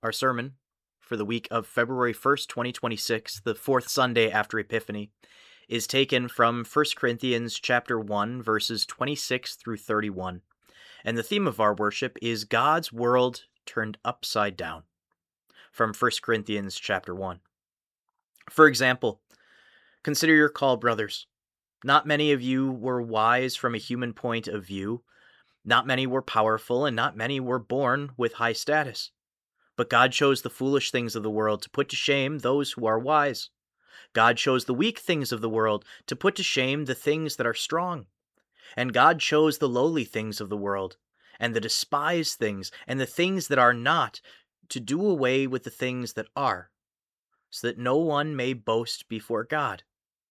Our sermon for the week of February 1st, 2026, the fourth Sunday after Epiphany, is taken from 1 Corinthians chapter 1, verses 26 through 31. And the theme of our worship is God's world turned upside down, from 1 Corinthians chapter 1. For example, consider your call, brothers. Not many of you were wise from a human point of view. Not many were powerful, and not many were born with high status. But God chose the foolish things of the world to put to shame those who are wise. God chose the weak things of the world to put to shame the things that are strong. And God chose the lowly things of the world, and the despised things, and the things that are not, to do away with the things that are, so that no one may boast before God.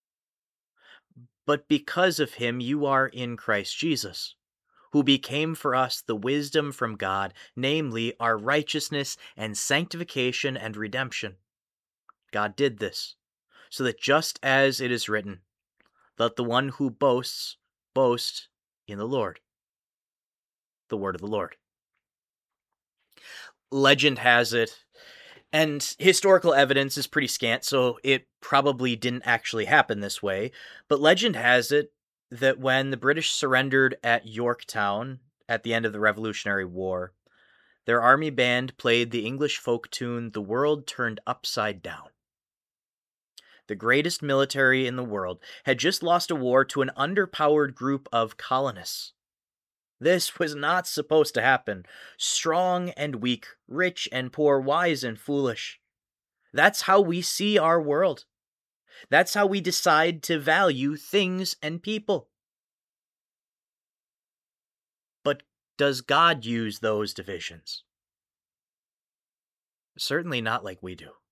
But because of him you are in Christ Jesus, who became for us the wisdom from God, namely our righteousness and sanctification and redemption. God did this, so that just as it is written, let the one who boasts, boast in the Lord. The word of the Lord. Legend has it, and historical evidence is pretty scant, so it probably didn't actually happen this way, but legend has it that when the British surrendered at Yorktown at the end of the Revolutionary War, their army band played the English folk tune, The World Turned Upside Down. The greatest military in the world had just lost a war to an underpowered group of colonists. This was not supposed to happen. Strong and weak, rich and poor, wise and foolish. That's how we see our world. That's how we decide to value things and people. But does God use those divisions? Certainly not like we do.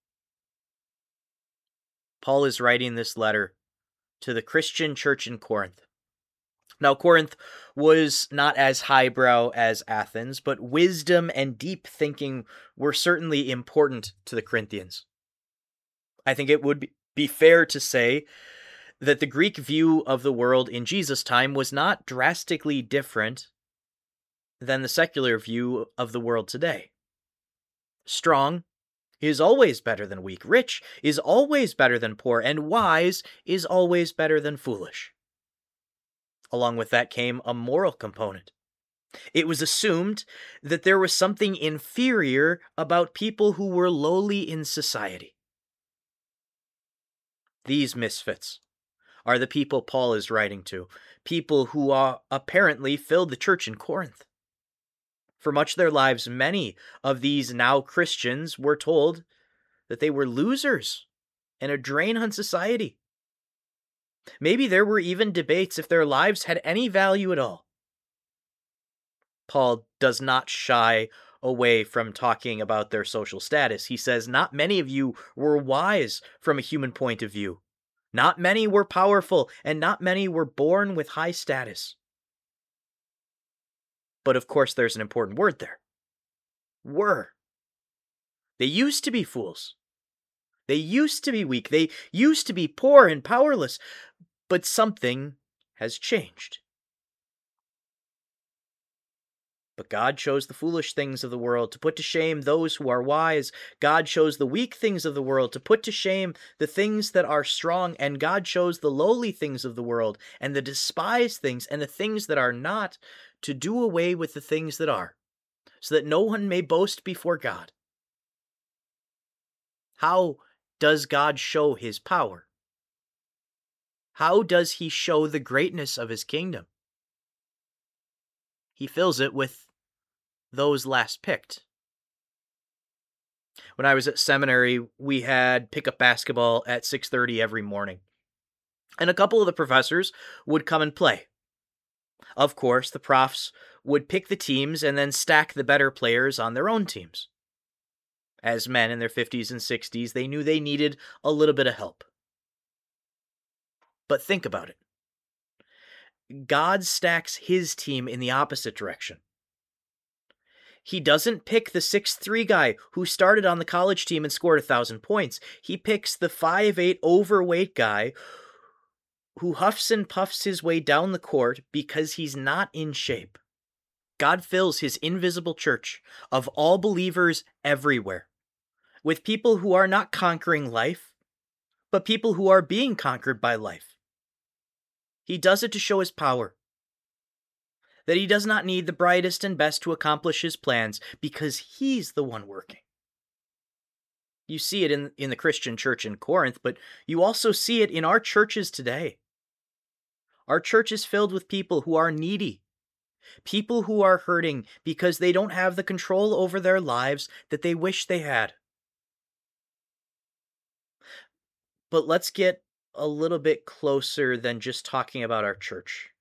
Paul is writing this letter to the Christian church in Corinth. Now, Corinth was not as highbrow as Athens, but wisdom and deep thinking were certainly important to the Corinthians. I think it would be fair to say that the Greek view of the world in Jesus' time was not drastically different than the secular view of the world today. Strong is always better than weak, rich is always better than poor, and wise is always better than foolish. Along with that came a moral component. It was assumed that there was something inferior about people who were lowly in society. These misfits are the people Paul is writing to, people who apparently filled the church in Corinth. For much of their lives, many of these now Christians were told that they were losers and a drain on society. Maybe there were even debates if their lives had any value at all. Paul does not shy away from talking about their social status. He says, not many of you were wise from a human point of view. Not many were powerful, and not many were born with high status. But of course, there's an important word there. Were. They used to be fools. They used to be weak. They used to be poor and powerless. But something has changed. But God chose the foolish things of the world to put to shame those who are wise. God chose the weak things of the world to put to shame the things that are strong. And God chose the lowly things of the world and the despised things and the things that are not to do away with the things that are, so that no one may boast before God. How does God show his power? How does he show the greatness of his kingdom? He fills it with those last picked. When I was at seminary, we had pickup basketball at 6:30 every morning. And a couple of the professors would come and play. Of course, the profs would pick the teams and then stack the better players on their own teams. As men in their 50s and 60s, they knew they needed a little bit of help. But think about it. God stacks his team in the opposite direction. He doesn't pick the 6'3" guy who started on the college team and scored 1,000 points. He picks the 5'8" overweight guy who huffs and puffs his way down the court because he's not in shape. God fills his invisible church of all believers everywhere with people who are not conquering life, but people who are being conquered by life. He does it to show his power, that he does not need the brightest and best to accomplish his plans because he's the one working. You see it in the Christian church in Corinth, but you also see it in our churches today. Our church is filled with people who are needy, people who are hurting because they don't have the control over their lives that they wish they had. But let's get a little bit closer than just talking about our church.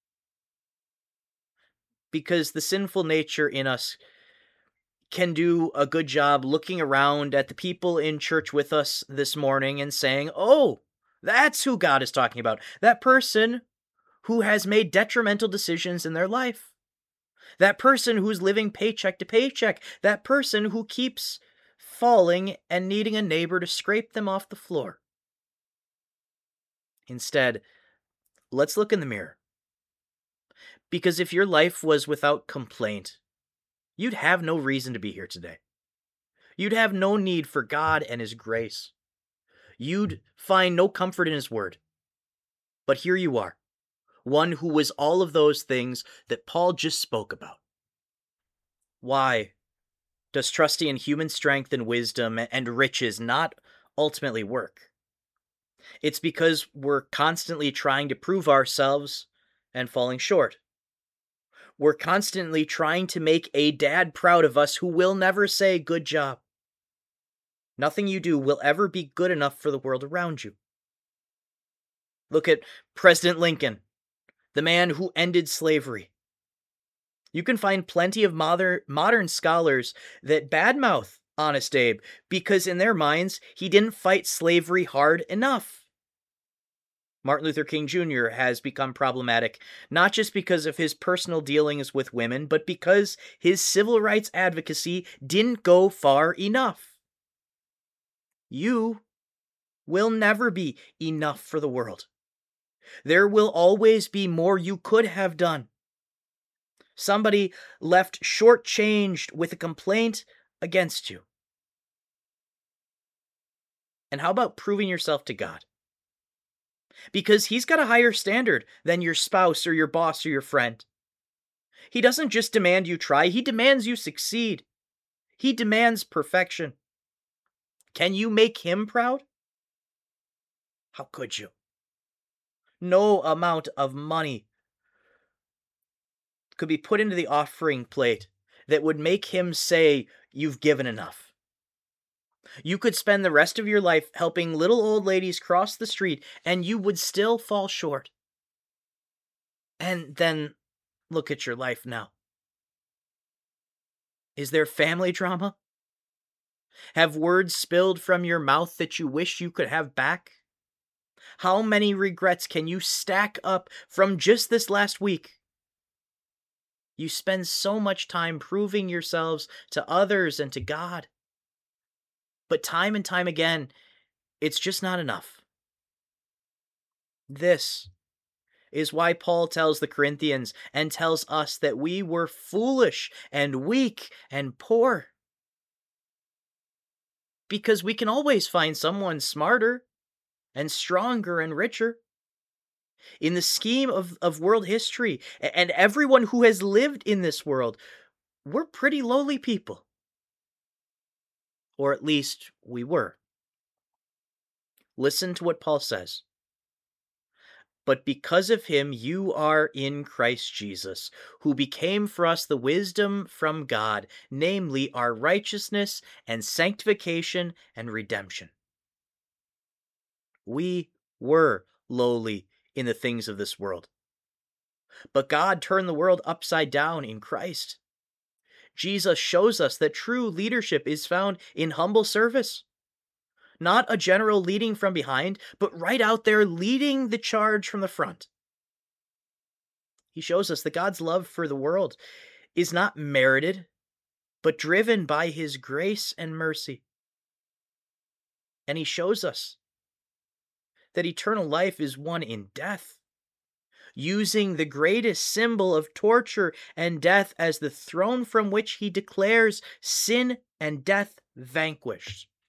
Because the sinful nature in us can do a good job looking around at the people in church with us this morning and saying, oh, that's who God is talking about. That person who has made detrimental decisions in their life. That person who's living paycheck to paycheck. That person who keeps falling and needing a neighbor to scrape them off the floor. Instead, let's look in the mirror. Because if your life was without complaint, you'd have no reason to be here today. You'd have no need for God and His grace. You'd find no comfort in His word. But here you are, one who was all of those things that Paul just spoke about. Why does trusting in human strength and wisdom and riches not ultimately work? It's because we're constantly trying to prove ourselves and falling short. We're constantly trying to make a dad proud of us who will never say, good job. Nothing you do will ever be good enough for the world around you. Look at President Lincoln, the man who ended slavery. You can find plenty of modern scholars that badmouth Honest Abe because in their minds, he didn't fight slavery hard enough. Martin Luther King Jr. has become problematic, not just because of his personal dealings with women, but because his civil rights advocacy didn't go far enough. You will never be enough for the world. There will always be more you could have done. Somebody left shortchanged with a complaint against you. And how about proving yourself to God? Because He's got a higher standard than your spouse or your boss or your friend. He doesn't just demand you try, He demands you succeed. He demands perfection. Can you make Him proud? How could you? No amount of money could be put into the offering plate that would make Him say, you've given enough. You could spend the rest of your life helping little old ladies cross the street, and you would still fall short. And then look at your life now. Is there family drama? Have words spilled from your mouth that you wish you could have back? How many regrets can you stack up from just this last week? You spend so much time proving yourselves to others and to God. But time and time again, it's just not enough. This is why Paul tells the Corinthians and tells us that we were foolish and weak and poor. Because we can always find someone smarter and stronger and richer. In the scheme of world history and everyone who has lived in this world, we're pretty lowly people. Or at least we were. Listen to what Paul says. But because of Him, you are in Christ Jesus, who became for us the wisdom from God, namely our righteousness and sanctification and redemption. We were lowly in the things of this world. But God turned the world upside down in Christ. Jesus shows us that true leadership is found in humble service. Not a general leading from behind, but right out there leading the charge from the front. He shows us that God's love for the world is not merited, but driven by His grace and mercy. And He shows us that eternal life is won in death, using the greatest symbol of torture and death as the throne from which He declares sin and death vanquished.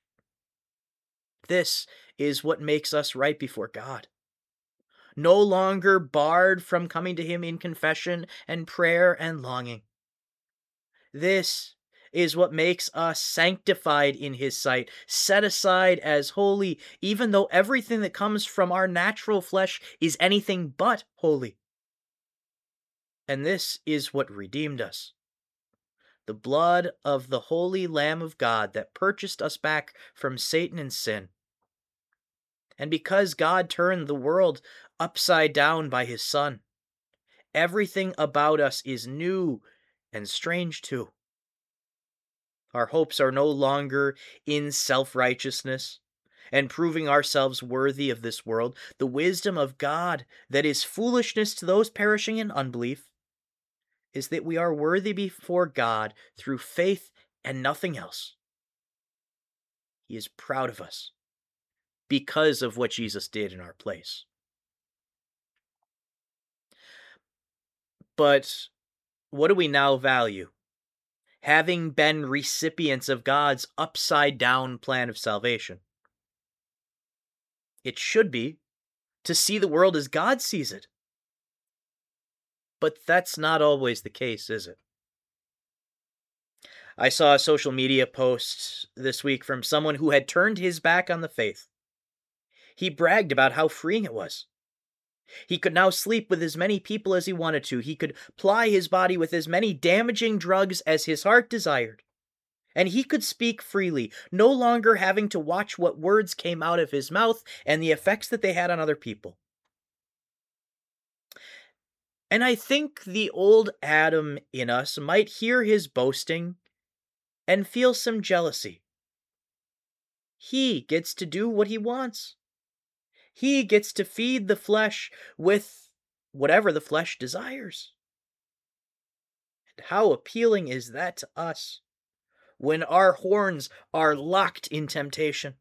This is what makes us right before God. No longer barred from coming to him in confession and prayer and longing. This is what makes us sanctified in his sight, set aside as holy, even though everything that comes from our natural flesh is anything but holy. And this is what redeemed us. The blood of the holy Lamb of God that purchased us back from Satan and sin. And because God turned the world upside down by his Son, everything about us is new and strange too. Our hopes are no longer in self-righteousness and proving ourselves worthy of this world. The wisdom of God that is foolishness to those perishing in unbelief is that we are worthy before God through faith and nothing else. He is proud of us because of what Jesus did in our place. But what do we now value? Having been recipients of God's upside-down plan of salvation. It should be to see the world as God sees it. But that's not always the case, is it? I saw a social media post this week from someone who had turned his back on the faith. He bragged about how freeing it was. He could now sleep with as many people as he wanted to. He could ply his body with as many damaging drugs as his heart desired. And he could speak freely, no longer having to watch what words came out of his mouth and the effects that they had on other people. And I think the old Adam in us might hear his boasting and feel some jealousy. He gets to do what he wants. He gets to feed the flesh with whatever the flesh desires. And how appealing is that to us when our horns are locked in temptation?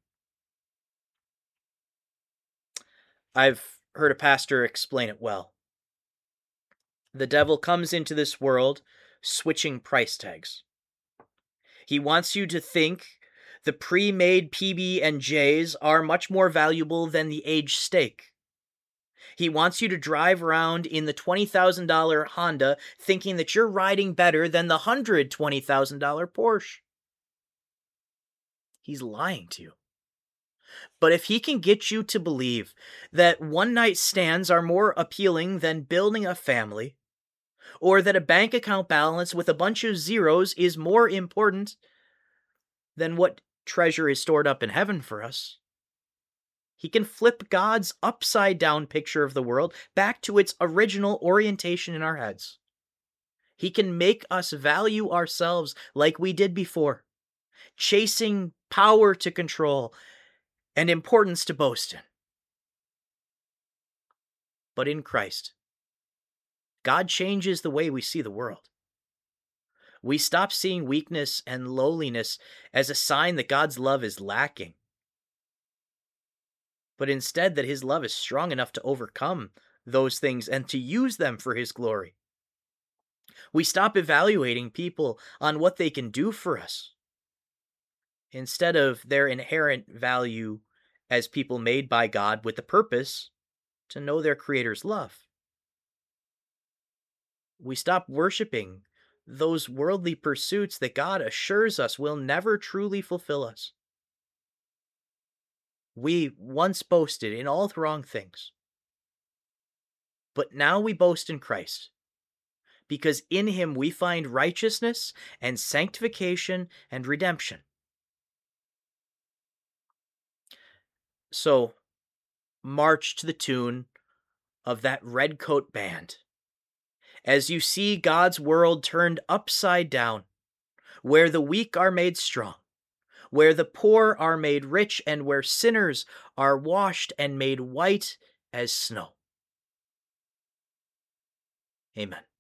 I've heard a pastor explain it well. The devil comes into this world switching price tags. He wants you to think the pre-made PB&Js are much more valuable than the aged steak. He wants you to drive around in the $20,000 Honda thinking that you're riding better than the $120,000 Porsche. He's lying to you. But if he can get you to believe that one-night stands are more appealing than building a family, or that a bank account balance with a bunch of zeros is more important than what treasure is stored up in heaven for us, he can flip God's upside-down picture of the world back to its original orientation in our heads. He can make us value ourselves like we did before, chasing power to control and importance to boast in. But in Christ, God changes the way we see the world. We stop seeing weakness and lowliness as a sign that God's love is lacking, but instead that his love is strong enough to overcome those things and to use them for his glory. We stop evaluating people on what they can do for us, instead of their inherent value as people made by God with the purpose to know their Creator's love. We stop worshiping those worldly pursuits that God assures us will never truly fulfill us. We once boasted in all the wrong things, but now we boast in Christ, because in him we find righteousness and sanctification and redemption. So, march to the tune of that Redcoat Band as you see God's world turned upside down, where the weak are made strong, where the poor are made rich, and where sinners are washed and made white as snow. Amen.